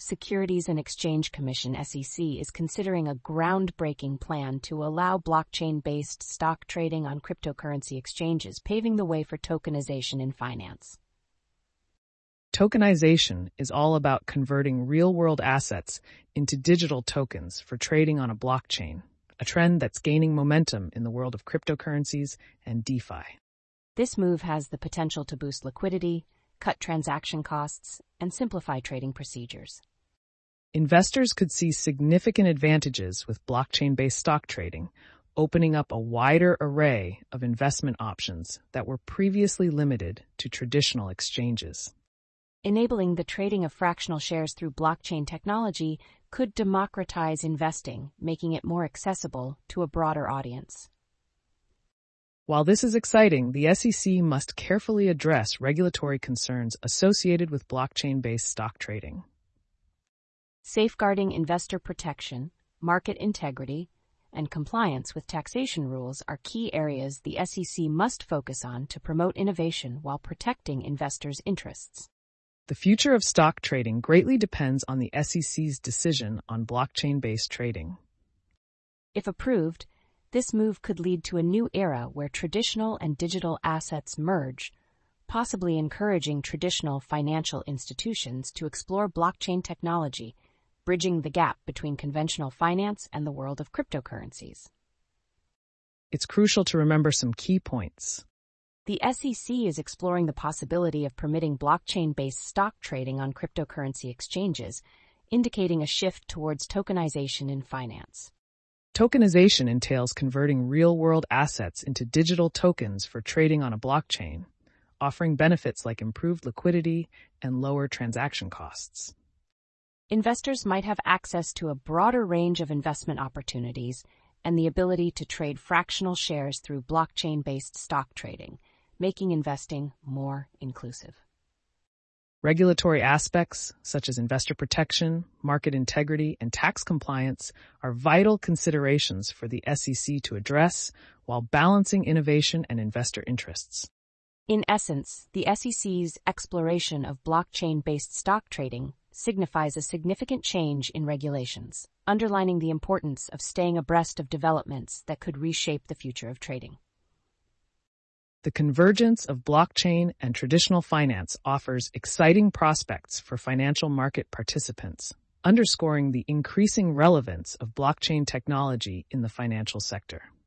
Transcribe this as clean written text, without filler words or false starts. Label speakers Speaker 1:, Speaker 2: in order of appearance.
Speaker 1: Securities and Exchange Commission (SEC) is considering a groundbreaking plan to allow blockchain-based stock trading on cryptocurrency exchanges, paving the way for tokenization in finance.
Speaker 2: Tokenization is all about converting real-world assets into digital tokens for trading on a blockchain, a trend that's gaining momentum in the world of cryptocurrencies and DeFi.
Speaker 1: This move has the potential to boost liquidity, cut transaction costs, and simplify trading procedures.
Speaker 2: Investors could see significant advantages with blockchain-based stock trading, opening up a wider array of investment options that were previously limited to traditional exchanges.
Speaker 1: Enabling the trading of fractional shares through blockchain technology could democratize investing, making it more accessible to a broader audience.
Speaker 2: While this is exciting, the SEC must carefully address regulatory concerns associated with blockchain-based stock trading.
Speaker 1: Safeguarding investor protection, market integrity, and compliance with taxation rules are key areas the SEC must focus on to promote innovation while protecting investors' interests.
Speaker 2: The future of stock trading greatly depends on the SEC's decision on blockchain-based trading.
Speaker 1: If approved, this move could lead to a new era where traditional and digital assets merge, possibly encouraging traditional financial institutions to explore blockchain technology, bridging the gap between conventional finance and the world of cryptocurrencies.
Speaker 2: It's crucial to remember some key points.
Speaker 1: The SEC is exploring the possibility of permitting blockchain-based stock trading on cryptocurrency exchanges, indicating a shift towards tokenization in finance.
Speaker 2: Tokenization entails converting real-world assets into digital tokens for trading on a blockchain, offering benefits like improved liquidity and lower transaction costs.
Speaker 1: Investors might have access to a broader range of investment opportunities and the ability to trade fractional shares through blockchain-based stock trading, making investing more inclusive.
Speaker 2: Regulatory aspects, such as investor protection, market integrity, and tax compliance, are vital considerations for the SEC to address while balancing innovation and investor interests.
Speaker 1: In essence, the SEC's exploration of blockchain-based stock trading signifies a significant change in regulations, underlining the importance of staying abreast of developments that could reshape the future of trading.
Speaker 2: The convergence of blockchain and traditional finance offers exciting prospects for financial market participants, underscoring the increasing relevance of blockchain technology in the financial sector.